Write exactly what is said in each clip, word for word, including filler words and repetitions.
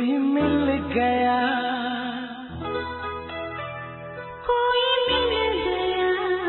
कोई मिल गया, कोई मिल गया।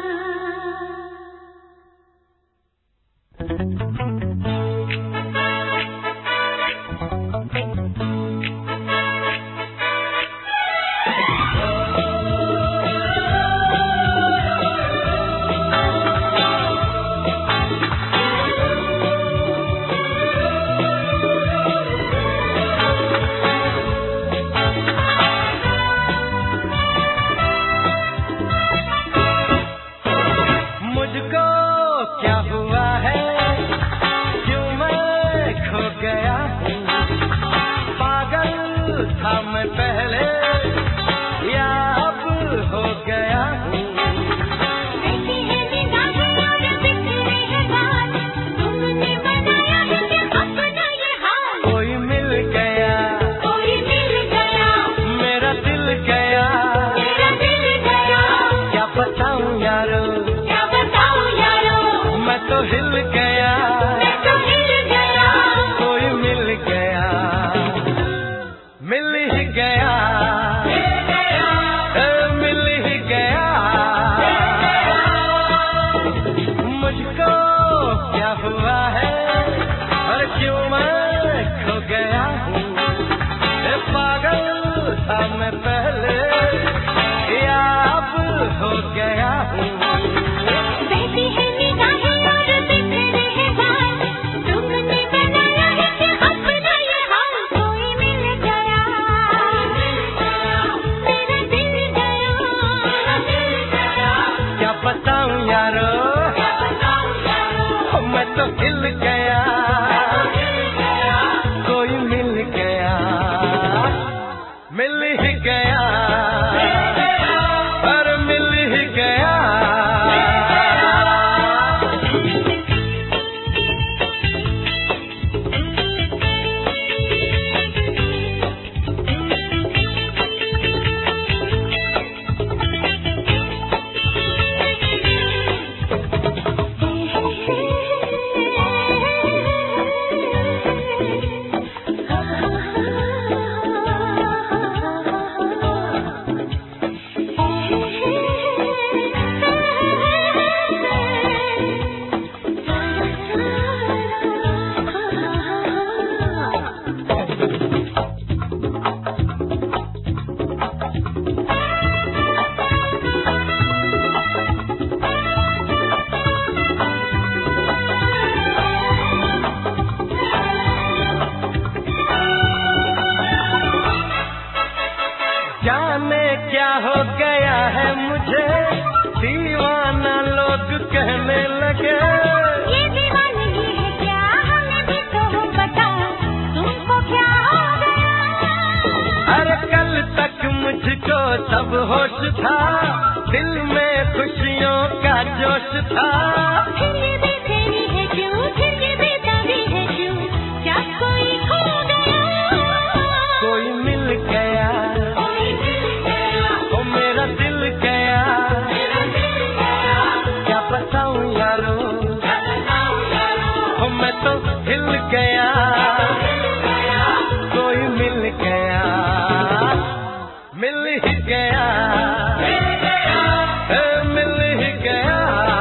मुझको क्या हुआ है, क्यों मैं खो गया हूँ। पागल था मैं पहले, या अब हो गया हूँ। ऐसी है निगाहें और बिखरे हैं बाल, तुमने बनाया है कि अपना ये हाल। कोई मिल गया, कोई मिल गया, मेरा दिल गया, मेरा दिल गया। क्या बताऊँ यारो, क्या बताऊं यारो, मैं तो हिल गया। मैं तो हिल गया। कोई मिल गया, मिल ही गया, ए, मिल ही गया। मुझको क्या हुआ है, और क्यों मैं खो गया हूँ। ए, पागल था मैं पहले, या अब हो गया हूँ। ऐसी है निगाहें और बिखरे हैं बाल, तुमने बनाया है कि अपना ये हाल। कोई मिल गया, मेरा दिल गया, मेरा दिल गया। क्या बताऊँ यारो, क्या बताऊं यारो, मैं तो हिल गया। हिल गया। कोई मिल गया, मिल ही गया, और मिल ही गया। जाने क्या हो गया है मुझे, दीवाना लोग कहने लगे। ये दीवानगी है क्या, हमें भी तो बताओ, तुमको क्या हो गया। अरे कल तक मुझको सब होश था, दिल में खुशियों का जोश था। फिर भी तेरी है क्यों, फिर भी दादी है क्यों, क्या कोई खो गया। कोई मिल गया, कोई मिल गया, ओ मेरा दिल गया। मेरा दिल गया। क्या बताऊँ यारो, क्या बताऊं यारो, ओ मैं तो हिल गया। हिल गया। कोई मिल गया, मिल ही गया, ए, मिल ही गया।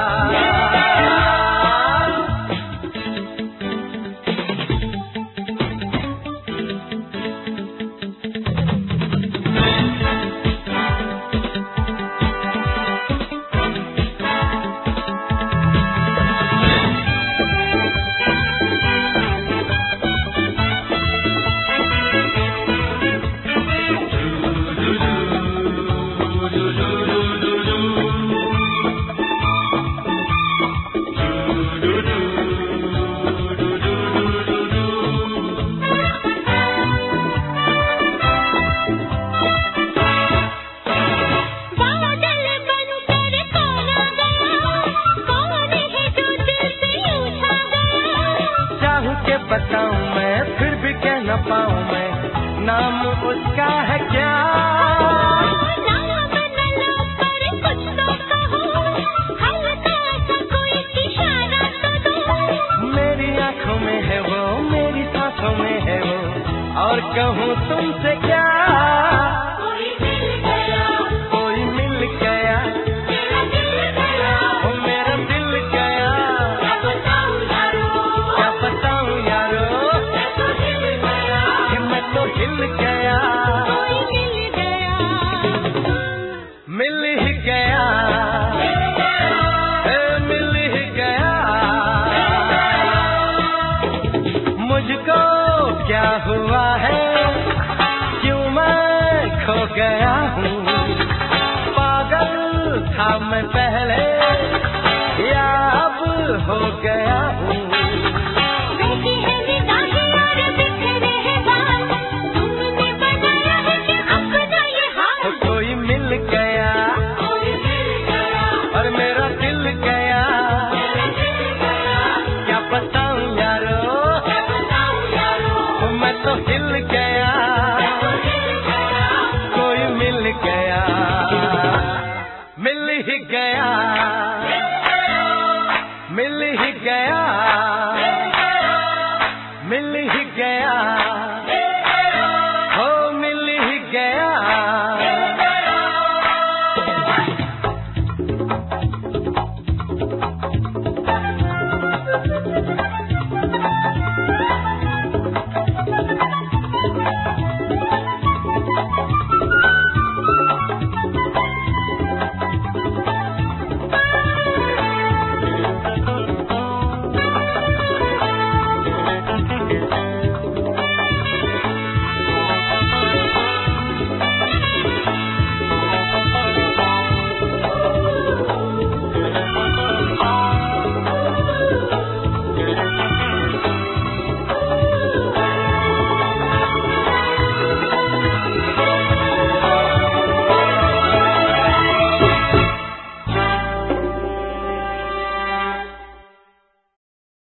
बादल बनकर कौन आ गया, कौन है जो दिल से यूं छा गया। चाहूं के बताऊं मैं, फिर भी कह न पाऊं मैं, नाम उसका है क्या। नाम न लो पर कुछ तो कहो, हल्का सा कोई इशारा तो दो। मेरी आंखों में है वो, मेरी सांसों में है वो, और कहूँ तुमसे क्या। कोई मिल गया, कोई मिल गया, मेरा दिल गया, ओ मेरा दिल गया। क्या बताऊं यारो, क्या बताऊं यारो, मैं तो हिल गया, कि मैं तो हिल गया। कोई मिल गया, मिल ही गया, ए, मिल ही गया। मुझको क्या हुआ है, क्यों मैं खो गया हूँ। पागल था मैं पहले, या अब हो गया हूँ।